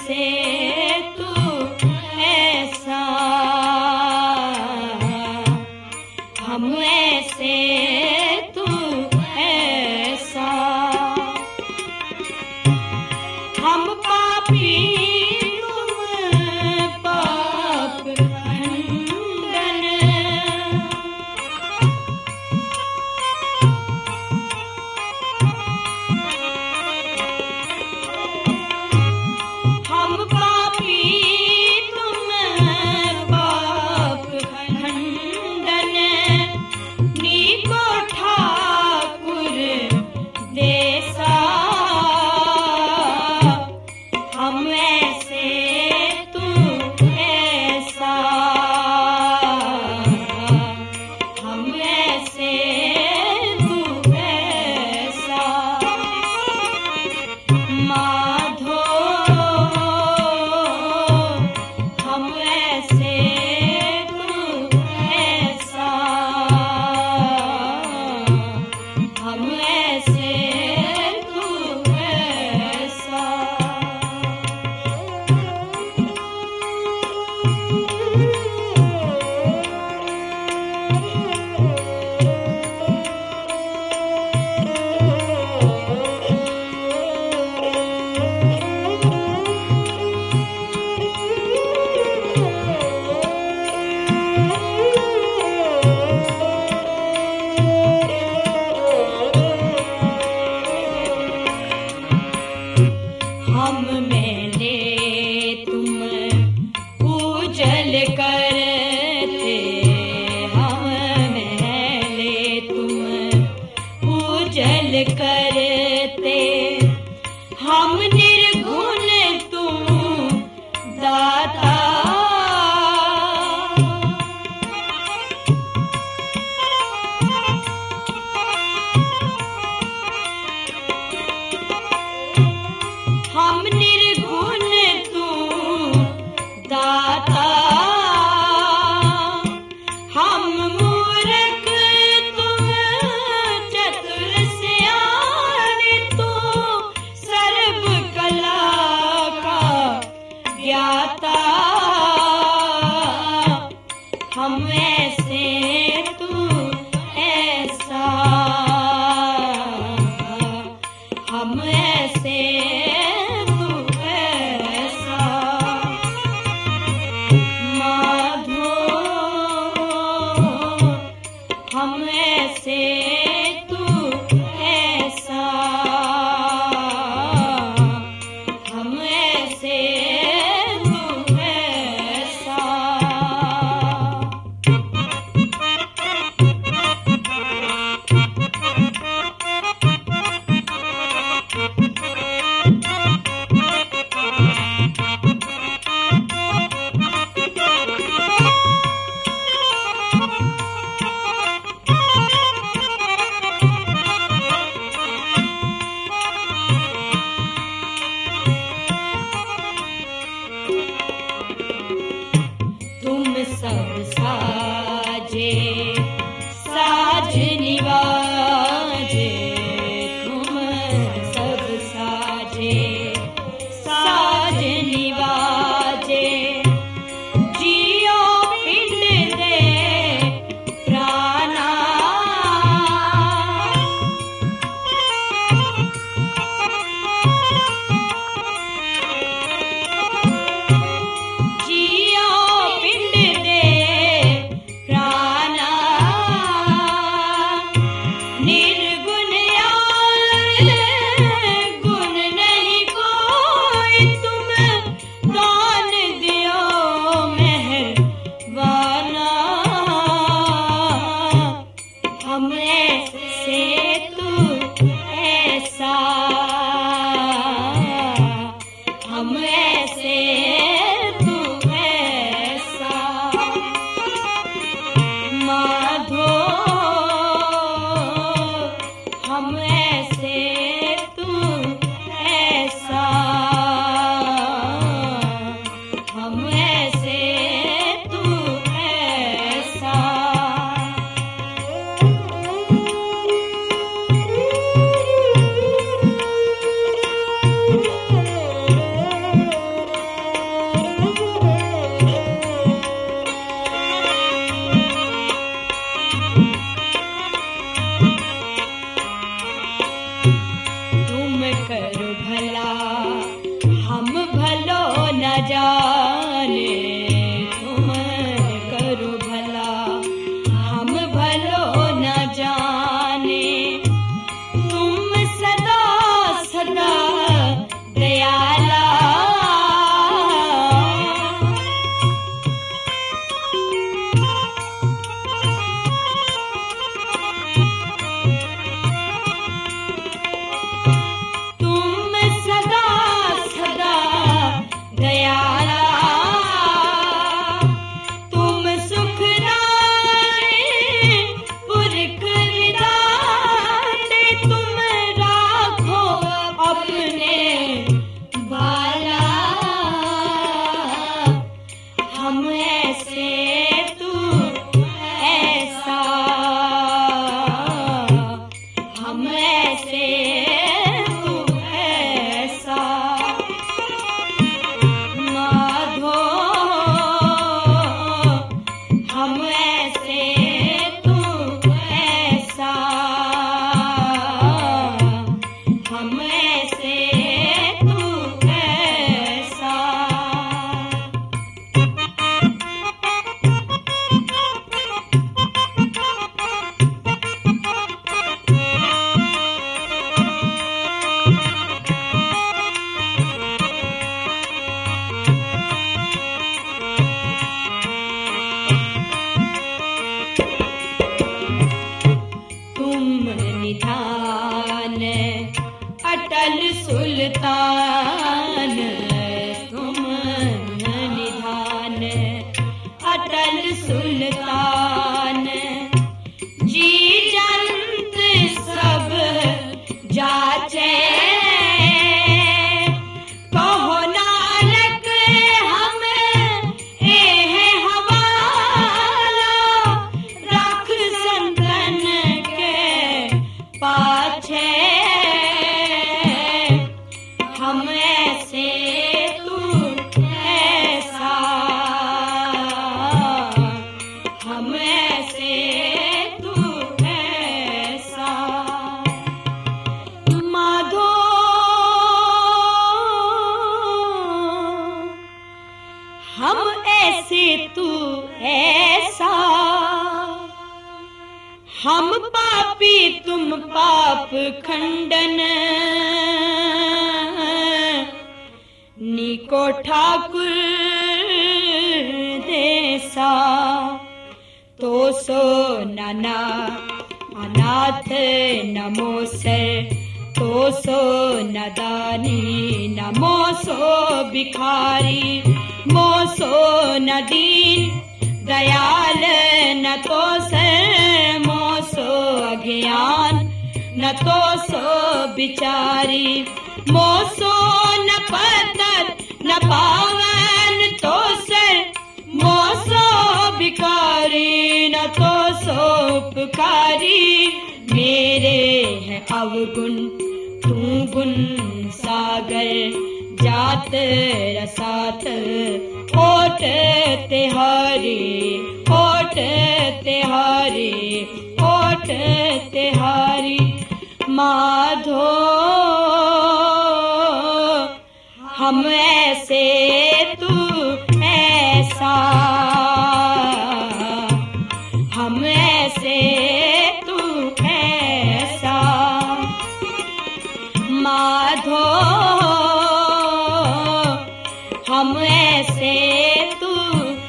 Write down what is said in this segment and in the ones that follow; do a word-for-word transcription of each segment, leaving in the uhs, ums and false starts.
ऐसे तू ऐसा, हम ऐसे तू ऐसा, हम पापी तुम पाप खंडन, हम पापी तुम पाप खंडन, नीको ठाकुर देसा, हम ऐसे तू ऐसा, हम ऐसे तू ऐसा, माधो हम ऐसे तू ऐसा, हम ऐसे तू ऐसा। हम मेले तुम पूजल करते, हम मेले तुम पूजल करते, हम निर्गुण तुम दाता, हम निर्गुण तू दाता, हम मूर्ख तुम चतुर सियाने, तू सर्व कला का ज्ञाता, हम ऐसे तू ऐसा, हम ऐसे तू ऐसा, माधो हम ऐसे तू ऐसा, हम ऐसे तू ऐसा। तुम सब साजे साज निवाजे, तुम सब साजे साज निवाजे, जियो पिंड दे प्राणा, जियो पिंड दे प्राणा, निर्गुण यार गुण नहीं कोई, तुम दान दियो मेहरबाना, हम ऐसे तू ऐसा, हम ऐसे तू ऐसा, माधो हम ऐसे तू ऐसा, हम ऐसे तू ऐसा। हम ऐसे तू ऐसा, हम पापी तुम पाप खंडन, नीको ठाकुर देसा, तो सो नाना अनाथ नमो सर, तो सो नदानी नमो सो भिखारी, मोसो न दीन दयाल न तो सर, मोसो अज्ञान न तो सो बिचारी, मोसो न पतत न पावन तो सर, मोसो भिखारी न तो सो उपकारी, मेरे है अवगुण तू गुण सागर, जात रसात होठ तिहारी, होठ तिहारी, होठ तिहारी, माधो हम ऐसे तू ऐसा, हम ऐसे तू ऐसा, माधो हम ऐसे तू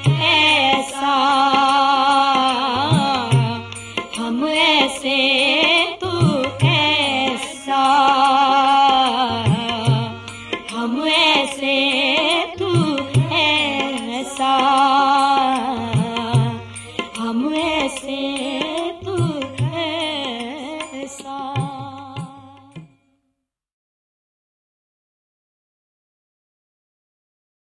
ऐसा, हम ऐसे